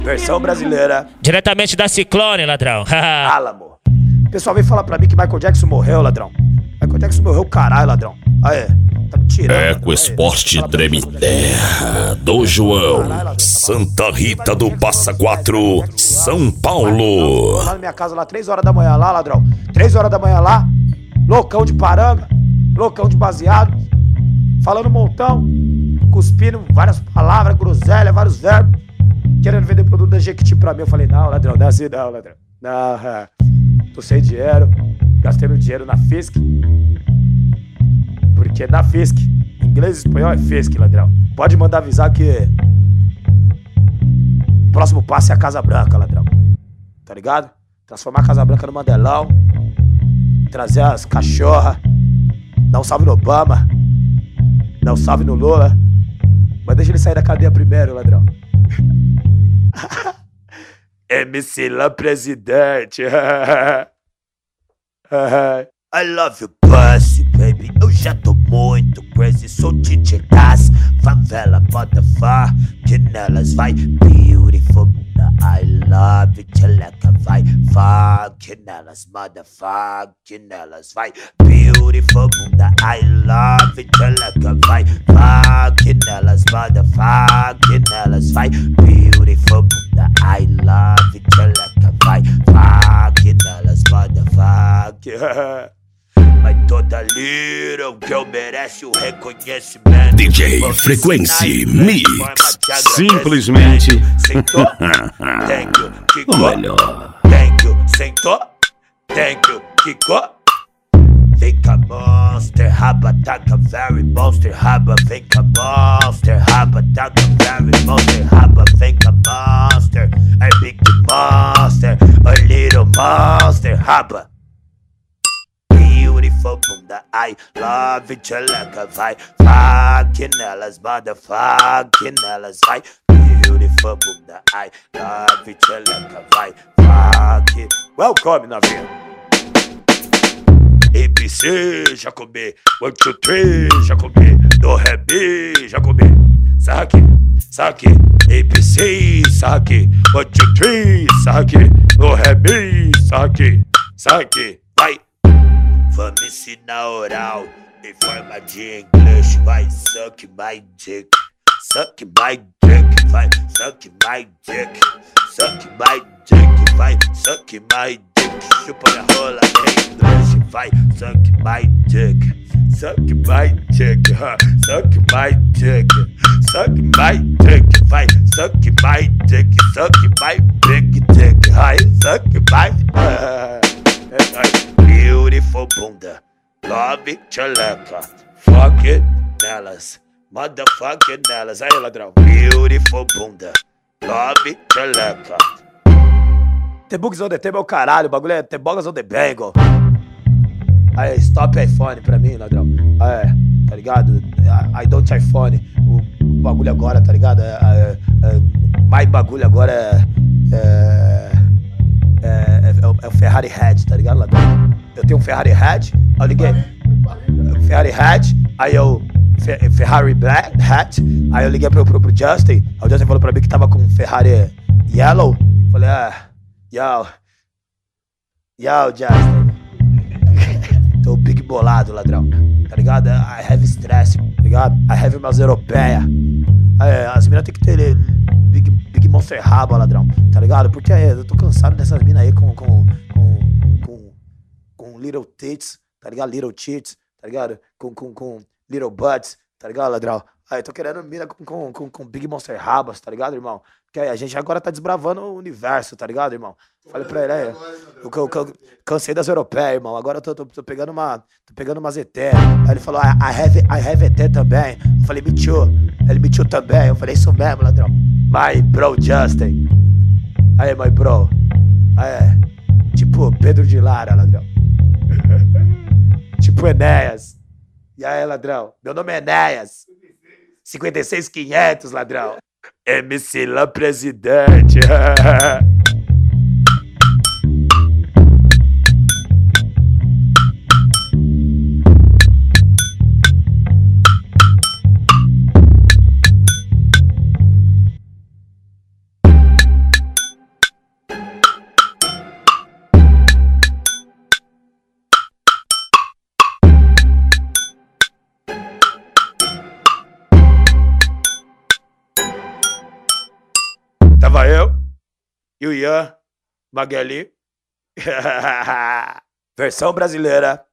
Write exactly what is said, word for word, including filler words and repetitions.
Versão brasileira. Diretamente da Ciclone, ladrão. Álamo. O pessoal vem falar pra mim que Michael Jackson morreu, ladrão. Michael Jackson morreu, caralho, ladrão. Aê, tá me tirando. Eco Esporte Treme Terra do João, Santa Rita do Passa Quatro, São Paulo. Lá na minha casa, lá, três horas da manhã lá, ladrão. Três horas da manhã lá, loucão de paranga, loucão de baseado, falando um montão, cuspindo várias palavras, groselha, vários verbos, querendo vender produto da Jequiti pra mim. Eu falei, não, ladrão, não é assim não, ladrão. Não, é. Tô sem dinheiro, gastei meu dinheiro na Fisk. Porque na Fisk, inglês e espanhol é Fisk, ladrão. Pode mandar avisar que o próximo passo é a Casa Branca, ladrão. Tá ligado? Transformar a Casa Branca no Mandelão, trazer as cachorras, dar um salve no Obama, dar um salve no Lula. Mas deixa ele sair da cadeia primeiro, ladrão. M C Lan presidente. I love you, pussy, baby. Eu já tô muito crazy. Sou D J das favela, Botafogo, que nelas vai. Beautiful, I love it, tcheleca, vai. Fuck nelas, motherfuck, que nelas vai. Beautiful, bunda, I love it, tcheleca, vai. Fuck nelas, motherfuck, que nelas vai. Beautiful, bunda, I love it, tcheleca, vai. Fuck nelas, motherfuck. Mas toda little girl merece o reconhecimento. D J Frequency Mix. Simplesmente sentou, thank you, o melhor. Thank you, sentou, thank you, ficou. Vem cá, monster, raba, taca, very monster, raba, vem cá, monster, raba, taca, very monster, raba, vem cá, monster, a big monster, a little monster, raba. Beautiful bunda, I love it, tcheleca, vai. Fucking elas, motherfucking elas, vai. Beautiful bunda, I love it, tcheleca, vai. Fucking. Welcome, novinha. A B C, já comi. One, two, three, já comi. Do, ré, mi, já comi. Saque, saque. A B C, saque. One, two, three, saque. Do, ré, mi, saque. Saque, vai. Vamos ensinar oral em forma de inglês. Vai, suck my dick. Suck my dick. Vai, suck my dick. Suck my dick. Vai, suck my dick. Chupa minha rola em inglês. Vai, suck my dick. Suck my dick. Huh? Suck my dick. Suck my dick. Vai, suck my dick. Suck my big dick. Vai, suck my... Uh, beautiful bunda, love it, tcheleca, fuck it nelas, motherfucking nelas. Aí, ladrão. Beautiful bunda, love it, tcheleca. The bugs on the table, caralho, o bagulho é The bugs on the bagel. Aí, stop iPhone pra mim, ladrão. Aí, tá ligado? I, I don't iPhone. O bagulho agora, tá ligado? É, é, é, my bagulho agora é... é É, é, é o Ferrari Head, tá ligado, ladrão? Eu tenho um Ferrari Head, aí eu liguei Ferrari Head, aí eu Fe, Ferrari Black Hat, aí eu liguei pro, pro, pro Justin, aí o Justin falou pra mim que tava com um Ferrari Yellow. Falei, ah, yo, yo, Justin. Tô big bolado, ladrão, tá ligado? I have stress, tá ligado? I have umas europeias. As minas tem que ter big, big monster raba, ladrão, tá ligado? Porque eu tô cansado dessas minas aí com, com, com, com, com little tits, tá ligado? Little tits, tá ligado? Com, com, com little butts, tá ligado, ladrão? Aí tô querendo mina com, com, com, com big monster rabas, tá ligado, irmão? Porque a gente agora tá desbravando o universo, tá ligado, irmão? Falei pra ele, aí, eu, eu, eu cansei das europeias, irmão. Agora eu tô, tô, tô pegando uma, tô pegando umas E T. Aí ele falou, I, I, have, I have E T também. Eu falei, me too. Ele me too também. Eu falei, isso mesmo, ladrão. My bro Justin. Aí, my bro. Aí, tipo Pedro de Lara, ladrão. Tipo Enéas. E aí, ladrão? Meu nome é Enéas. cinquenta e seis quinhentos, ladrão. M C Lan presidente. Tava eu e o Ian Magali. Versão brasileira.